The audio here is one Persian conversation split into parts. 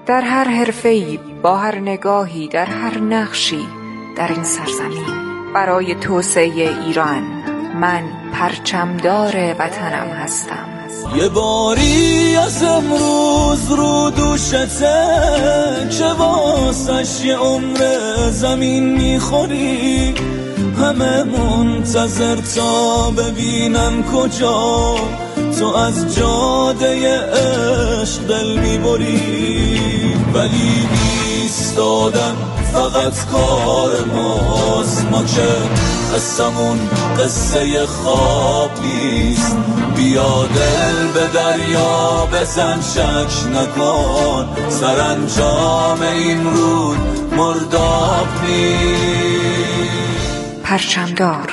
در هر حرفه‌ای، با هر نگاهی، در هر نقشی در این سرزمین برای توسعه ایران من پرچمدار وطنم هستم. یه باری از امروز رو دوشته که واسش یه عمر زمین میخوری، همه منتظر تا ببینم کجا تو از جاده عشق دل میبری. ولی ایستادن فقط کار ماست، ما که قصمون قصه خواب نیست. بیا دل به دریا بزن، شک نکن سرانجام این رود مرداب نیست. پرچمدار.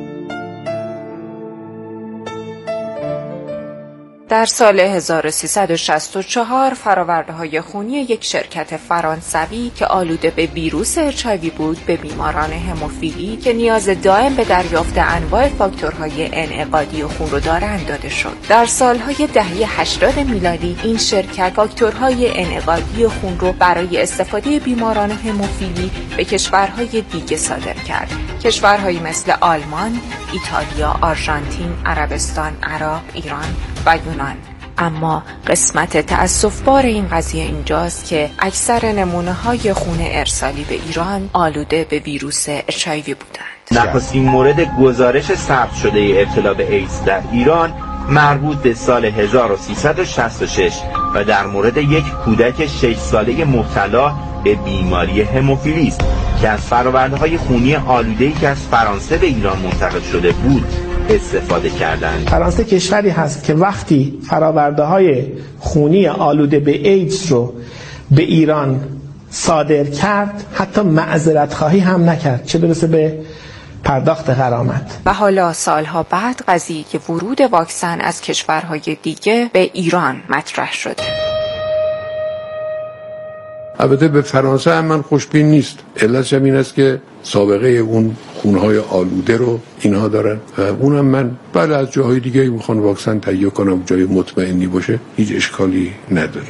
در سال 1364 فرآورده‌های خونی یک شرکت فرانسوی که آلوده به ویروس HIV بود به بیماران هموفیلی که نیاز دائم به دریافت انواع فاکتورهای انعقادی خون رو دارند داده شد. در سالهای دهه 80 میلادی این شرکت فاکتورهای انعقادی خون رو برای استفاده بیماران هموفیلی به کشورهای دیگه صادر کرد. کشورهایی مثل آلمان، ایتالیا، آرژانتین، عربستان، عراق، ایران و یونان. اما قسمت تأسف‌بار این قضیه اینجاست که اکثر نمونه‌های خون ارسالی به ایران آلوده به ویروس HIV بودند. نخستین مورد گزارش ثبت شده ابتلا به ایدز در ایران مربوط به سال 1366 و در مورد یک کودک 6 ساله مبتلا به بیماری هموفیلی است که از فرآورده‌های خونی آلوده‌ای که از فرانسه به ایران منتقل شده بود استفاده کردند. فرانسه کشوری هست که وقتی فرآورده‌های خونی آلوده به ایدز رو به ایران صادر کرد حتی معذرت خواهی هم نکرد، چه برسه به پرداخت غرامت. و حالا سالها بعد قضیه ورود واکسن از کشورهای دیگه به ایران مطرح شده. البته به فرانسه هم من خوشبین نیست. علتش این است که سابقه اون خونهای آلوده رو اینها دارن و اونم من بعد از جاهای دیگه میخوان واکسن تهیه کنم جای مطمئنی باشه هیچ اشکالی نداره.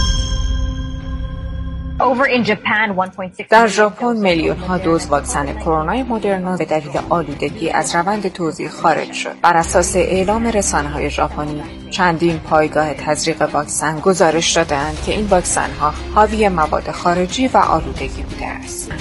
در ژاپن میلیون‌ها دوز واکسن کرونا مدرنا به دلیل آلودگی از روند توزیع خارج شد. بر اساس اعلام رسانه‌های ژاپنی چندین پایگاه تزریق واکسن گزارش دادند که این واکسن‌ها حاوی مواد خارجی و آلودگی بوده است.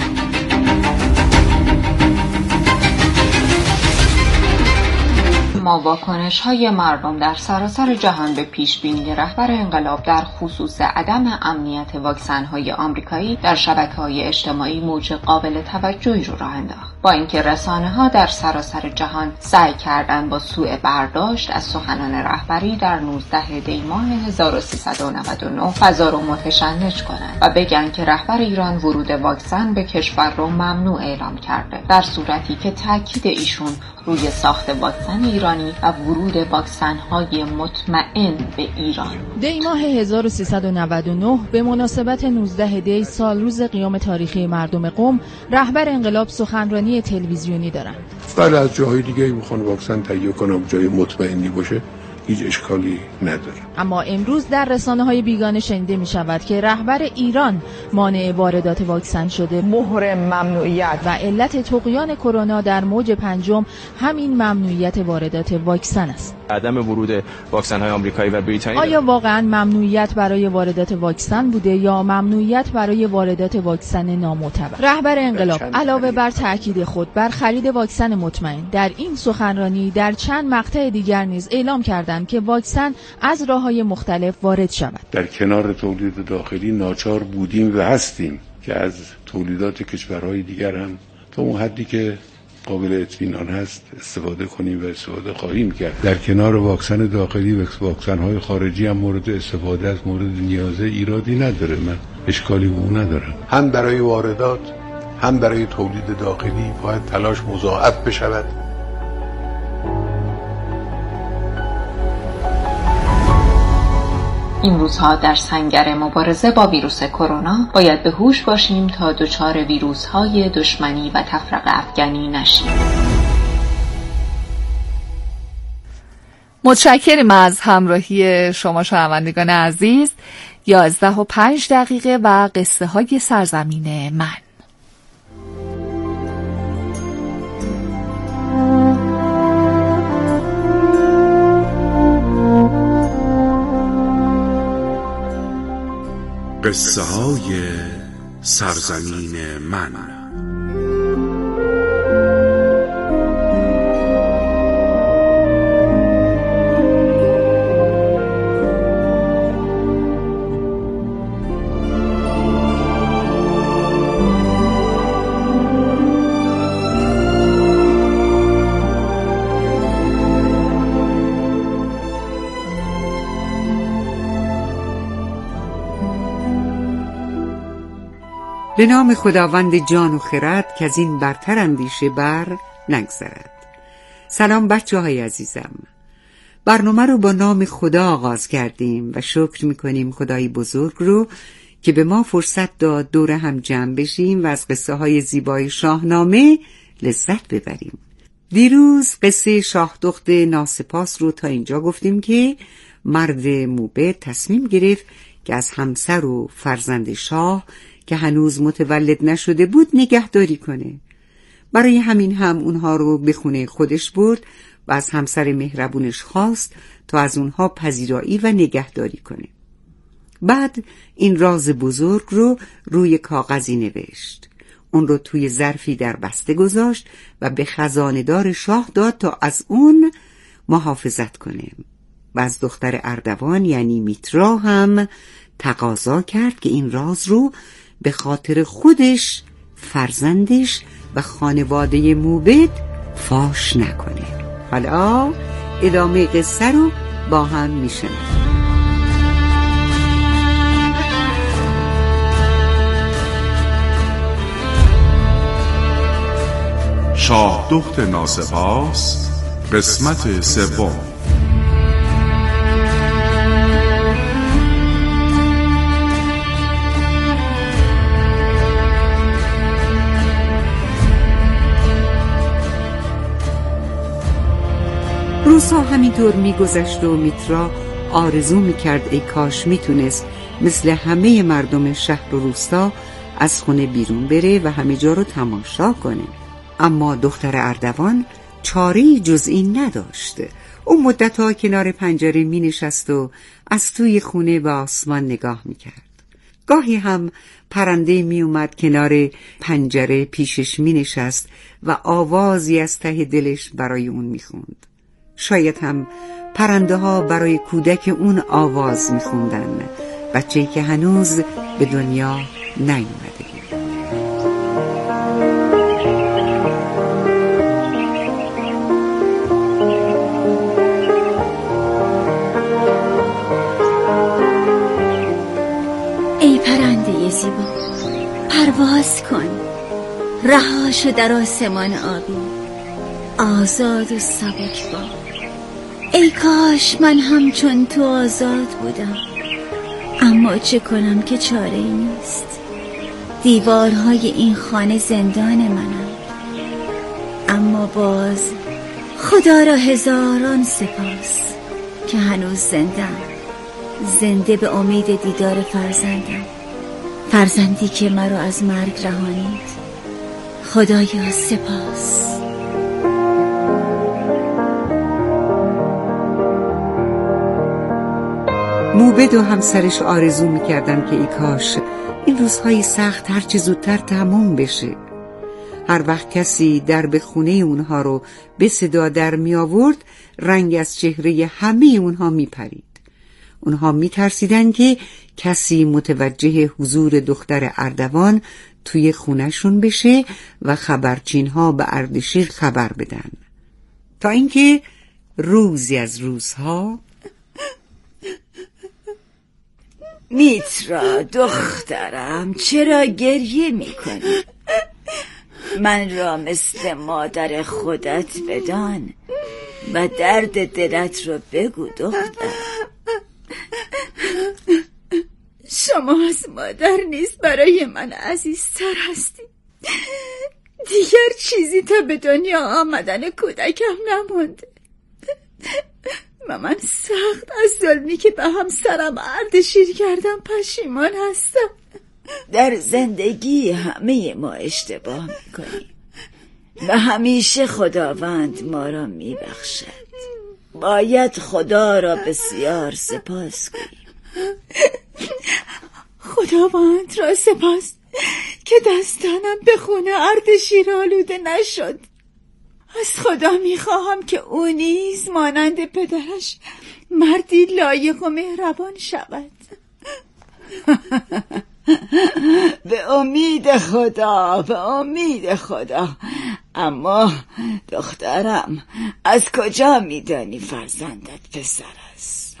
اما واکنش‌های مردم در سراسر جهان به پیشبینی رهبر انقلاب در خصوص عدم امنیت واکسن‌های آمریکایی در شبکه‌های اجتماعی موج قابل توجهی رو راه انداخت. با اینکه رسانه‌ها در سراسر جهان سعی کردند با سوء برداشت از سخنان رهبری در 19 دی ماه 1399 فضا رو متشنج کنند و بگن که رهبر ایران ورود واکسن به کشور رو ممنوع اعلام کرده، در صورتی که تاکید ایشون روی ساخت واکسن ایرانی و ورود واکسن‌های مطمئن به ایران. دی ماه 1399 به مناسبت 19 دی سال روز قیام تاریخی مردم قم رهبر انقلاب سخنرانی تلویزیونی دارند. بعد از جاهای دیگه میخوان واکسن تهیه کنم جای مطمئنی باشه هیچ اشکالی نداره. اما امروز در رسانه‌های بیگانه شنیده می‌شود که رهبر ایران مانع واردات واکسن شده. مهر ممنوعیت و علت طغیان کرونا در موج پنجم همین ممنوعیت واردات واکسن است. عدم ورود واکسن‌های آمریکایی و بریتانیایی. آیا واقعاً ممنوعیت برای واردات واکسن بوده یا ممنوعیت برای واردات واکسن نامعتبر؟ رهبر انقلاب علاوه بر تاکید خود بر خرید واکسن مطمئن در این سخنرانی در چند مقطع دیگر نیز اعلام کردند که واکسن از راه‌های مختلف وارد شود. در کنار تولید داخلی ناچار بودیم و هستیم که از تولیدات کشورهای دیگر هم تا اون حدی که قابل اطمینان هست استفاده کنیم و استفاده خواهیم کرد. در کنار واکسن داخلی و واکسن‌های خارجی هم مورد استفاده از مورد نیازه ایرادی نداره، من اشکالی به اون ندارم. هم برای واردات هم برای تولید داخلی باید تلاش مضاعف بشود. این روزها در سنگر مبارزه با ویروس کرونا باید به هوش باشیم تا دچار ویروس‌های دشمنی و تفرقه افکنی نشیم. متشکرم از همراهی شما شنوندگان عزیز. 11:05 و قصه های سرزمین من. قصه های سرزمین من. به نام خداوند جان و خرد که از این برتر اندیشه بر نگذرد. سلام بچه های عزیزم. برنامه رو با نام خدا آغاز کردیم و شکر میکنیم خدای بزرگ رو که به ما فرصت داد دور هم جمع بشیم و از قصه های زیبای شاهنامه لذت ببریم. دیروز قصه شاه دخت ناسپاس رو تا اینجا گفتیم که مرد موبد تصمیم گرفت که از همسر و فرزند شاه که هنوز متولد نشده بود نگهداری کنه. برای همین هم اونها رو به خونه خودش برد و از همسر مهربونش خواست تا از اونها پذیرایی و نگهداری کنه. بعد این راز بزرگ رو روی کاغذی نوشت. اون رو توی ظرفی در بسته گذاشت و به خزانه‌دار شاه داد تا از اون محافظت کنه. و از دختر اردوان یعنی میترا هم تقاضا کرد که این راز رو به خاطر خودش، فرزندش و خانواده موبد فاش نکنه. حالا ادامه قصه رو با هم میشنویم. شاه دخت ناسپاس قسمت سوم. روزها همینطور میگذشت و میترا آرزو میکرد ای کاش میتونست مثل همه مردم شهر و روستا از خونه بیرون بره و همه جا رو تماشا کنه. اما دختر اردوان چاره‌ای جز این نداشت. اون مدتها کنار پنجره می نشست و از توی خونه به آسمان نگاه می کرد. گاهی هم پرنده می اومد کنار پنجره پیشش می نشست و آوازی از ته دلش برای اون می خوند. شاید هم پرنده ها برای کودک اون آواز می خوندن، بچه‌ای که هنوز به دنیا نیومده بود. ای پرنده زیبا، پرواز کن، رها شو در آسمان آبی، آزاد و سبکبار. ای کاش من همچون تو آزاد بودم، اما چه کنم که چاره‌ای نیست. دیوارهای این خانه زندان منم، اما باز خدا را هزاران سپاس که هنوز زنده به امید دیدار فرزندم، فرزندی که مرا از مرگ رهانید. خدایا سپاس. موبد و همسرش آرزو میکردن که ای کاش این روزهای سخت هرچه زودتر تموم بشه. هر وقت کسی درب خونه اونها رو به صدا در می آورد، رنگ از چهره همه اونها می پرید. اونها می ترسیدن که کسی متوجه حضور دختر اردوان توی خونهشون بشه و خبرچین ها به اردشیر خبر بدن. تا اینکه روزی از روزها میترا دخترم، چرا گریه میکنی؟ من را مثل مادر خودت بدان و درد دلت رو بگو دختر. شما از مادر نیست برای من عزیزتر هستی. دیگر چیزی تا به دنیا آمدن کودکم نمونده. و من سخت از ظلمی که به همسرم اردشیر کردم پشیمان هستم. در زندگی همه ما اشتباه میکنیم و همیشه خداوند ما را میبخشد. باید خدا را بسیار سپاس کنیم. خداوند را سپاس که دستانم به خون اردشیر آلوده نشد. از خدا میخواهم که او نیز مانند پدرش مردی لایق و مهربان شود. به امید خدا، به امید خدا. اما دخترم، از کجا میدانی فرزندت پسر است؟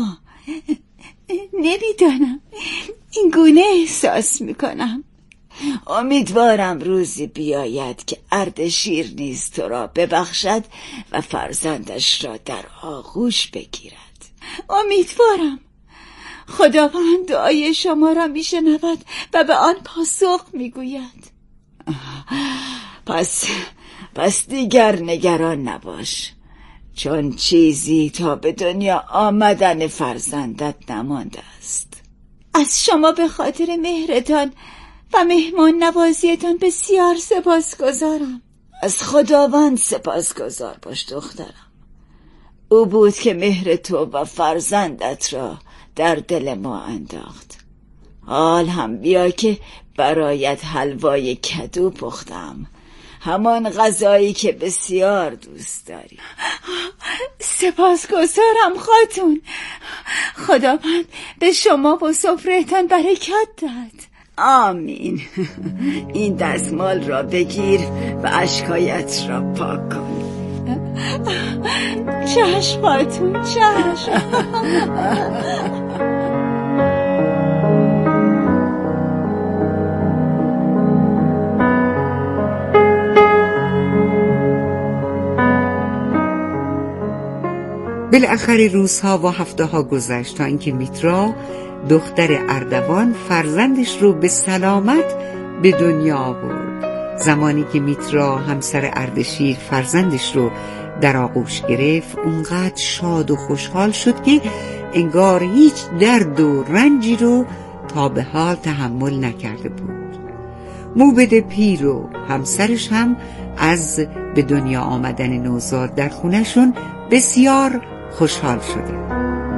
نمیدانم، این گونه احساس میکنم. امیدوارم روزی بیاید که اردشیر نیز تو را ببخشد و فرزندش را در آغوش بگیرد. امیدوارم. خداوند دعای شما را میشنود و به آن پاسخ میگوید. پس دیگر نگران نباش، چون چیزی تا به دنیا آمدن فرزندت نمانده است. از شما به خاطر مهرتان و مهمان نوازیتان بسیار سپاسگزارم. از خداوند سپاسگزار باش دخترم. او بود که مهر تو و فرزندت را در دل ما انداخت. حال هم بیا که برایت حلوای کدو پختم، همان غذایی که بسیار دوست داری. سپاسگزارم خاتون. خداوند به شما و سفره‌تان برکت داد. آمین. این دستمال را بگیر و اشکایت را پاک کن. چشم خاتون، چشم. بالاخره روزها و هفته‌ها گذشت تا اینکه میترا دختر اردوان فرزندش رو به سلامت به دنیا آورد. زمانی که میترا همسر اردشیر فرزندش رو در آغوش گرفت، اونقدر شاد و خوشحال شد که انگار هیچ درد و رنجی رو تا به حال تحمل نکرده بود. موبد پیر و همسرش هم از به دنیا آمدن نوزاد در خونشون بسیار خوشحال شده.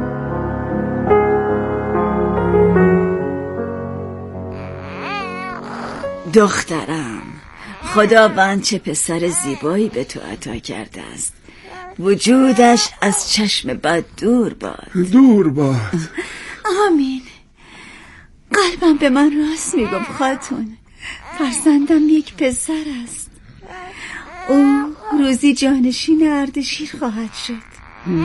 دخترم، خداوند چه پسر زیبایی به تو عطا کرده است. وجودش از چشم بد دور باد. دور باد. آمین. قلبم به من راست میگم خاتون. فرزندم یک پسر است. او روزی جانشین اردشیر خواهد شد.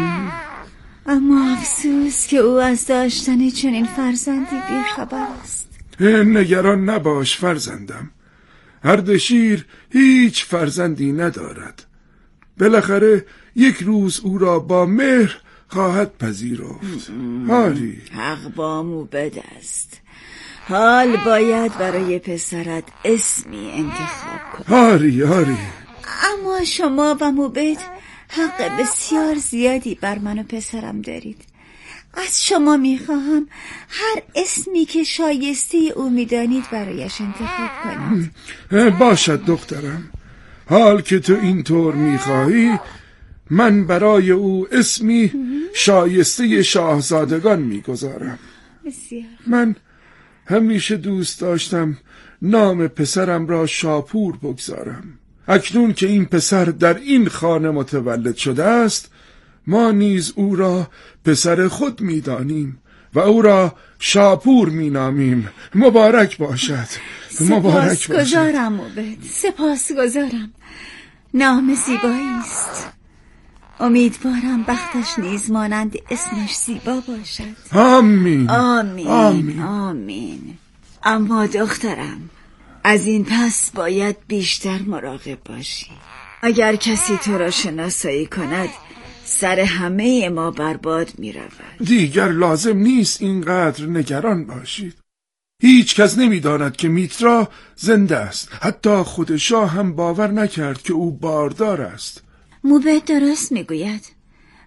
اما افسوس که او از داشتن چنین فرزندی بیخبر است. نگران نباش فرزندم. اردشیر هیچ فرزندی ندارد. بالاخره یک روز او را با مهر خواهد پذیرفت. آری، حق با موبد است. حال باید برای پسرت اسمی انتخاب کنی. آری. اما شما و موبد حق بسیار زیادی بر من و پسرم دارید. از شما میخواهم هر اسمی که شایسته او میدانید برایش انتخاب کنید. باشد دخترم. حال که تو اینطور میخواهی، من برای او اسمی شایسته شاهزادگان میگذارم. بسیار. من همیشه دوست داشتم نام پسرم را شاپور بگذارم. اکنون که این پسر در این خانه متولد شده است، ما نیز او را پسر خود می‌دانیم و او را شاپور می‌نامیم. مبارک باشد. مبارک باشد. سپاسگزارم موبد، سپاسگزارم. نام زیبایی است. امیدوارم بختش نیز مانند اسمش زیبا باشد. آمین. آمین. آمین. آمین. اما دخترم، از این پس باید بیشتر مراقب باشی. اگر کسی تو را شناسایی کند، سر همه ما برباد می رود. دیگر لازم نیست اینقدر نگران باشید. هیچ کس نمی داند که میترا زنده است. حتی خود شاه هم باور نکرد که او باردار است. موبد درست می گوید.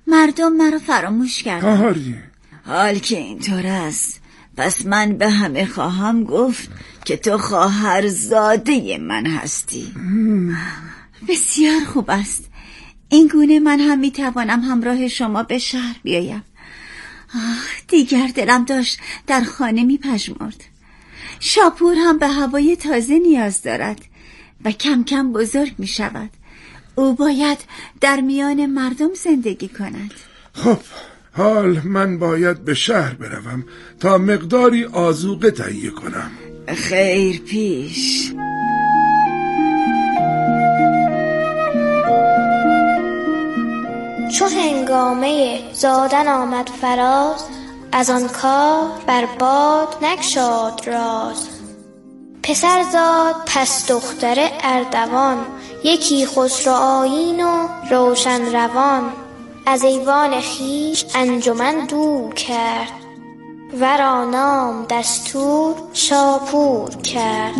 مردم مرا فراموش کردن. آری حال که اینطور است، پس من به همه خواهم گفت که تو خواهرزاده من هستی. بسیار خوب است. این گونه من هم میتوانم همراه شما به شهر بیایم. دیگر دلم داشت در خانه میپژمرد. شاپور هم به هوای تازه نیاز دارد و کم کم بزرگ میشود. او باید در میان مردم زندگی کند. خب حال من باید به شهر بروم تا مقداری آذوقه تهیه کنم. خیر پیش. چو هنگامه زادن آمد فراز، از آن کار بر باد نگشاد راز. پسر زاد پس دختر اردوان، یکی خسرو آیین و روشن روان. از ایوان خویش انجمن دور کرد، ورا نام دستور شاپور کرد.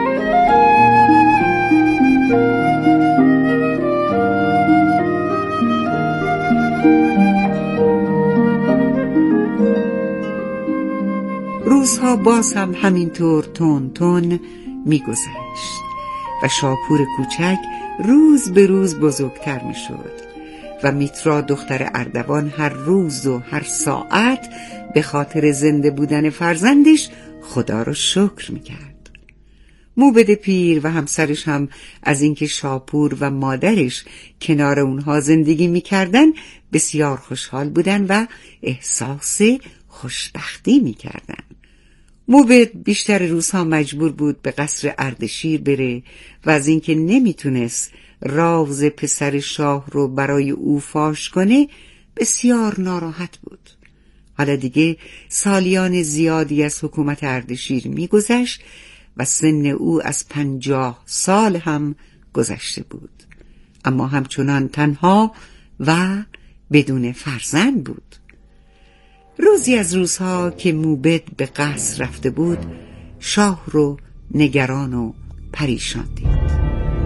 روزها باز هم همینطور تون تون میگذشت و شاپور کوچک روز به روز بزرگتر میشد و میترا دختر اردوان هر روز و هر ساعت به خاطر زنده بودن فرزندش خدا رو شکر میکرد. موبد پیر و همسرش هم از اینکه شاپور و مادرش کنار اونها زندگی میکردن بسیار خوشحال بودن و احساس خوشبختی میکردن. موبد بیشتر روزها مجبور بود به قصر اردشیر بره و از اینکه نمیتونست راز پسر شاه رو برای او فاش کنه بسیار ناراحت بود. حالا دیگه سالیان زیادی از حکومت اردشیر میگذشت و سن او از 50 سال هم گذشته بود، اما همچنان تنها و بدون فرزند بود. روزی از روزها که موبد به قصر رفته بود، شاه رو نگران و پریشان دید.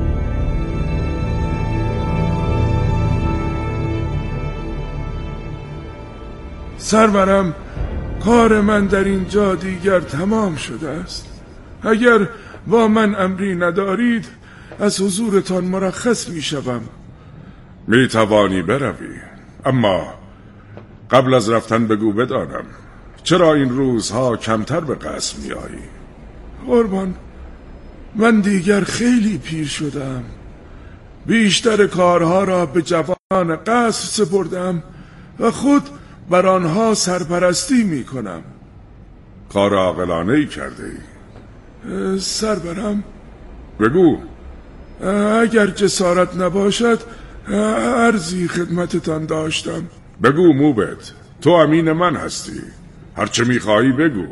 سرورم، کار من در اینجا دیگر تمام شده است. اگر با من امری ندارید از حضورتان مرخص می شوم. می توانی بروی، اما قبل از رفتن بگو بدانم چرا این روزها کمتر به قصر می آیی؟ قربان، من دیگر خیلی پیر شدم. بیشتر کارها را به جوان قصر سپردم و خود بر آنها سرپرستی می کنم. کار عاقلانه ای کرده ای. سربرم، بگو. اگر جسارت نباشد عرضی خدمتتان داشتم. بگو موبد، تو امین من هستی، هرچه میخواهی بگو.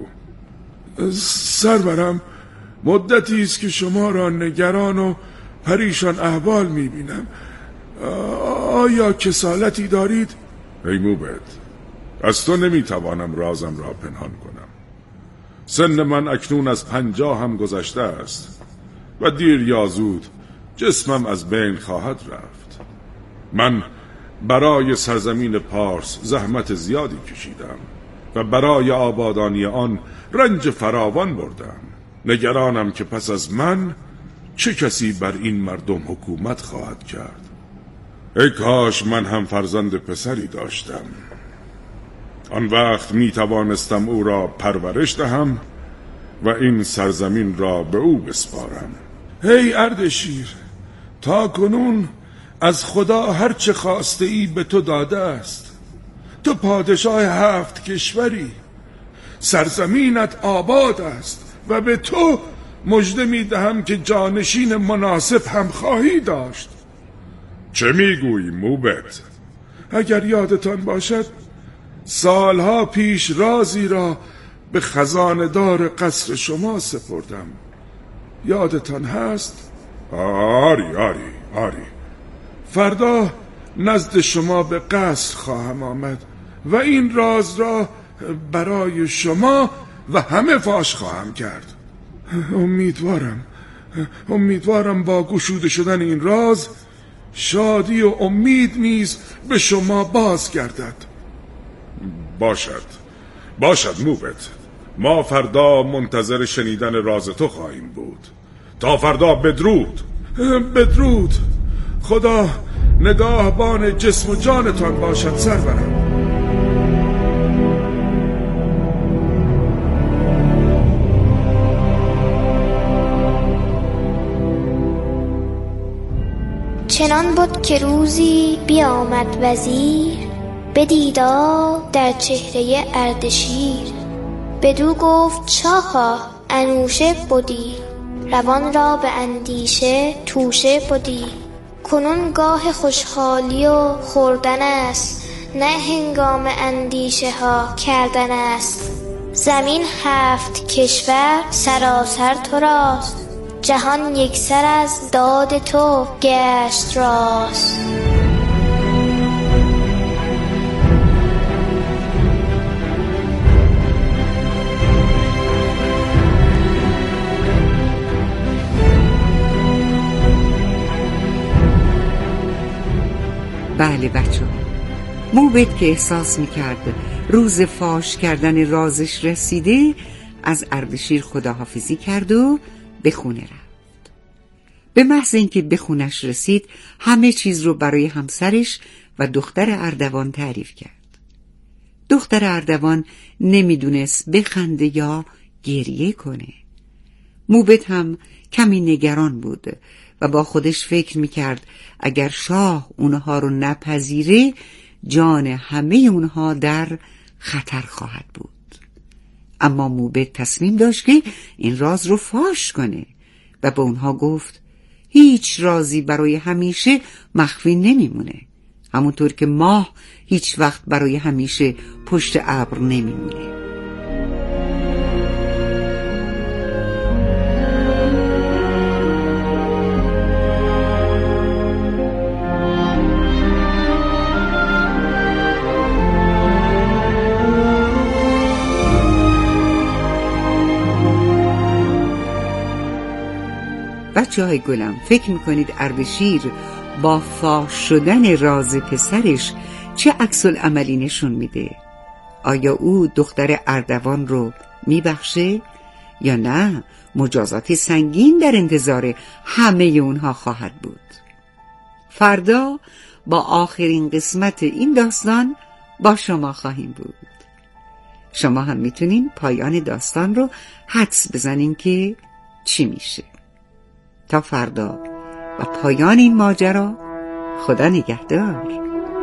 سربرم، مدتی است که شما را نگران و پریشان احوال میبینم. آیا کسالتی دارید؟ ای موبد، از تو نمیتوانم رازم را پنهان کنم. سن من اکنون از 50 هم گذشته است و دیر یا زود جسمم از بین خواهد رفت. من برای سرزمین پارس زحمت زیادی کشیدم و برای آبادانی آن رنج فراوان بردم. نگرانم که پس از من چه کسی بر این مردم حکومت خواهد کرد. ای کاش من هم فرزند پسری داشتم. آن وقت می توانستم او را پرورش دهم و این سرزمین را به او بسپارم. ای اردشیر، تا کنون از خدا هر چه خواسته ای به تو داده است. تو پادشاه 7 کشوری، سرزمینت آباد است و به تو مژده می دهم که جانشین مناسب هم خواهی داشت. چه میگویی موبد؟ اگر یادتان باشد سالها پیش رازی را به خزانه‌دار قصر شما سپردم. یادتان هست؟ آری. فردا نزد شما به قصر خواهم آمد و این راز را برای شما و همه فاش خواهم کرد. امیدوارم با گشوده شدن این راز شادی و امید نیز به شما بازگردد. باشد موبت، ما فردا منتظر شنیدن راز تو خواهیم بود. تا فردا بدرود. بدرود. خدا نگاهبان جسم و جانتان باشد سرورم. چنان بود که روزی بیامد وزیر، بدیدا در چهره اردشیر. بدو گفت شاها انوشه بودی، روان را به اندیشه توشه بودی. کنون گاه خوشحالی و خوردن است، نه هنگام اندیشه ها کردن است. زمین 7 کشور سراسر تو راست، جهان یکسر از داد تو گشت راست. بله بچه ها، موبت که احساس میکرد روز فاش کردن رازش رسیده، از اردشیر خداحافظی کرد و به خونه رفت. به محض اینکه به خونش رسید همه چیز رو برای همسرش و دختر اردوان تعریف کرد. دختر اردوان نمیدونست بخنده یا گریه کنه. موبت هم کمی نگران بود و با خودش فکر میکرد اگر شاه اونها رو نپذیره جان همه اونها در خطر خواهد بود. اما موبت تصمیم داشت که این راز رو فاش کنه و به اونها گفت هیچ رازی برای همیشه مخفی نمیمونه، همونطور که ماه هیچ وقت برای همیشه پشت ابر نمیمونه. بچه‌های گلم، فکر میکنید اردشیر با فاش شدن راز پسرش چه عکس العملی نشون میده؟ آیا او دختر اردوان رو میبخشه یا نه مجازات سنگین در انتظار همه اونها خواهد بود؟ فردا با آخرین قسمت این داستان با شما خواهیم بود. شما هم میتونین پایان داستان رو حدس بزنین که چی میشه. تا فردا و پایان این ماجرا، خدا نگهدار.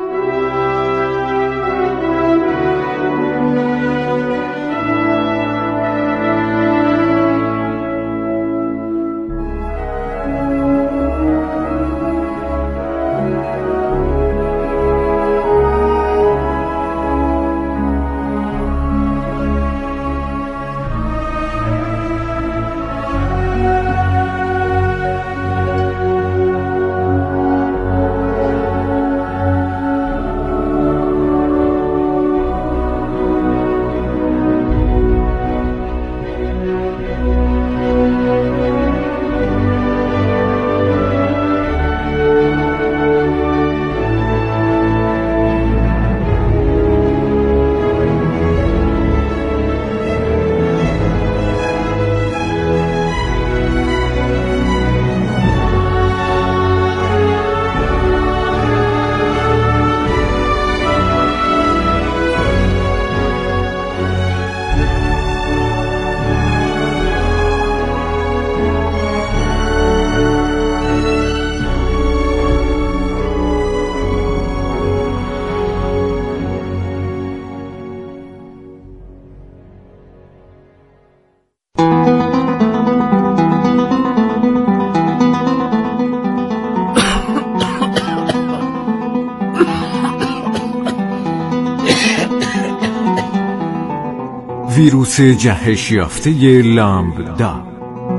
ویروس جهش یافته لامبدا.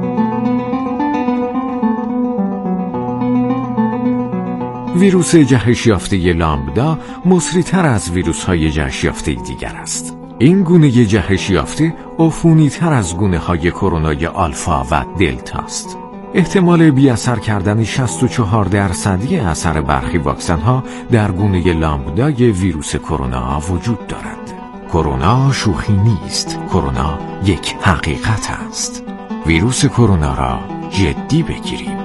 ویروس جهش یافته لامبدا مسریع‌تر از ویروس‌های جهش یافته دیگر است. این گونه جهش یافته عفونی‌تر از گونه‌های کرونای آلفا و دلتا است. احتمال بی‌اثر کردن 64% اثر برخی واکسن‌ها در گونه لامبدای ویروس کرونا وجود دارد. کرونا شوخی نیست. کرونا یک حقیقت است. ویروس کرونا را جدی بگیریم.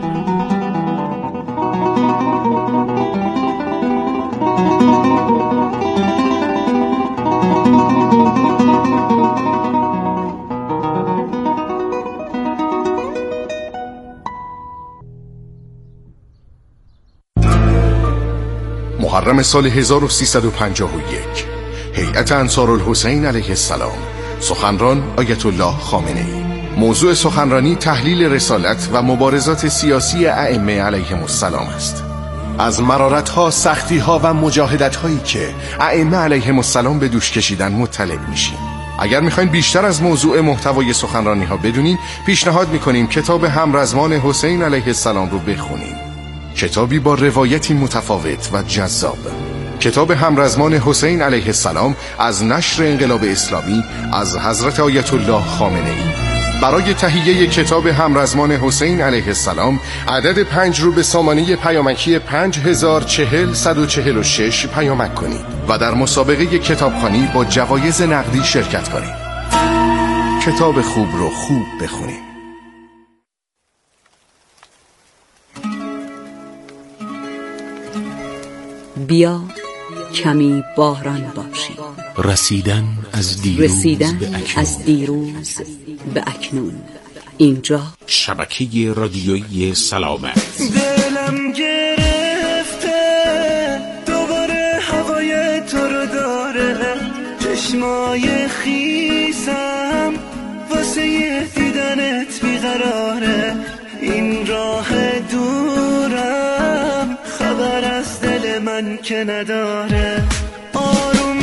محرم سال 1351 هیئت انصارالحسین علیه السلام، سخنران آیت الله خامنه‌ای. موضوع سخنرانی تحلیل رسالت و مبارزات سیاسی ائمه علیهم السلام است. از مرارت‌ها، سختی‌ها و مجاهدت‌هایی که ائمه علیهم السلام به دوش کشیدن مطلع میشیم. اگر میخواین بیشتر از موضوع محتوای سخنرانی‌ها بدونین، پیشنهاد میکنیم کتاب همرزمان حسین علیه السلام رو بخونین. کتابی با روایتی متفاوت و جذاب. کتاب همرزمان حسین علیه السلام از نشر انقلاب اسلامی از حضرت آیت الله خامنه‌ای. برای تهیه کتاب همرزمان حسین علیه السلام عدد 5 رو به سامانه پیامکی 5040146 پیامک کنید و در مسابقه کتابخوانی با جوایز نقدی شرکت کنید. کتاب خوب رو خوب بخونید. بیا کمی باران باشی. رسیدن از دیروز به اکنون. اینجا شبکه رادیویی سلامت. دلم گرفته دوباره هوای تو رو داره، چشمای خیسم واسه دیدنت بیقراره، این راه دورم خبر از دل من که نداره، آروم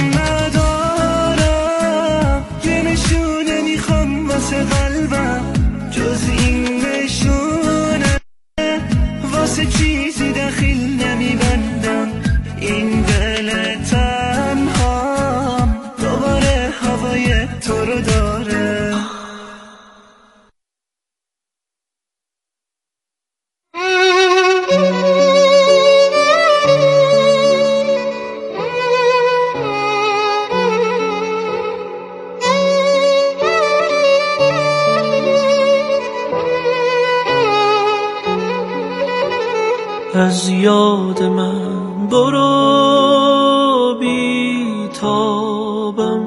ندارم، یه نشونه میخوام واسه قلبم، جز این نشونه واسه چیزی دخیل نمیبندم، این دل تنهام دوباره هوای تو رو داره. از یاد من برو بی تابم،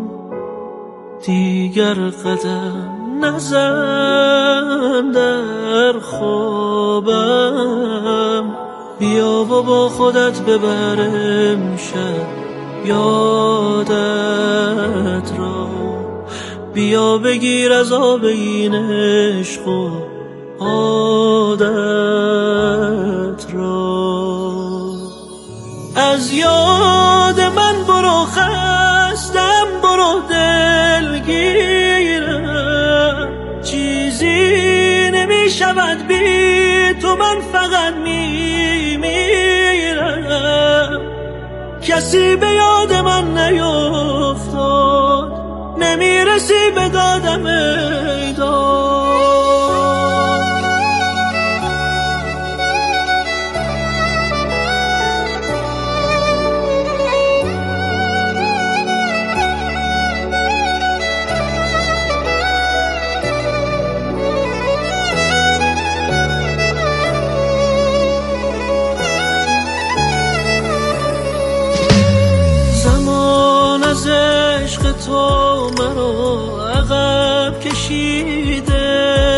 دیگر قدم نزن در خوابم، بیا و با خودت ببرم شب یادت را، بیا بگیر از آب این عشق و عادت را. از یاد من برو خستم، برو دلگیرم، چیزی نمی شود بی تو، من فقط می میرم، کسی به یاد من نیفتاد، نمیرسی به دادم ای داد. از عشق تو مرا عقب کشیده،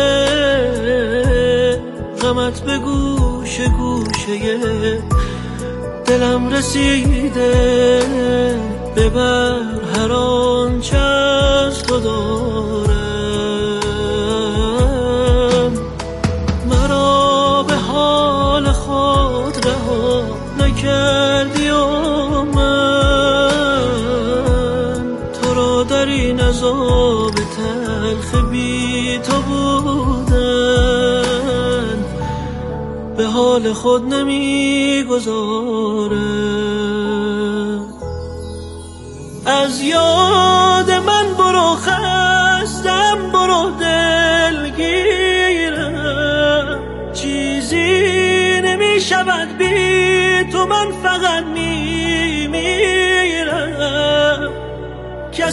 غمت به گوشه گوشه دلم رسیده، ببر هر آنچه از تو دارم، مرا به حال خود رها نکردی و در این عذاب تلخ بی تو بودن به حال خود نمیگذاره. از یاد من برو خستم، برو دلگیرم، تو من فقط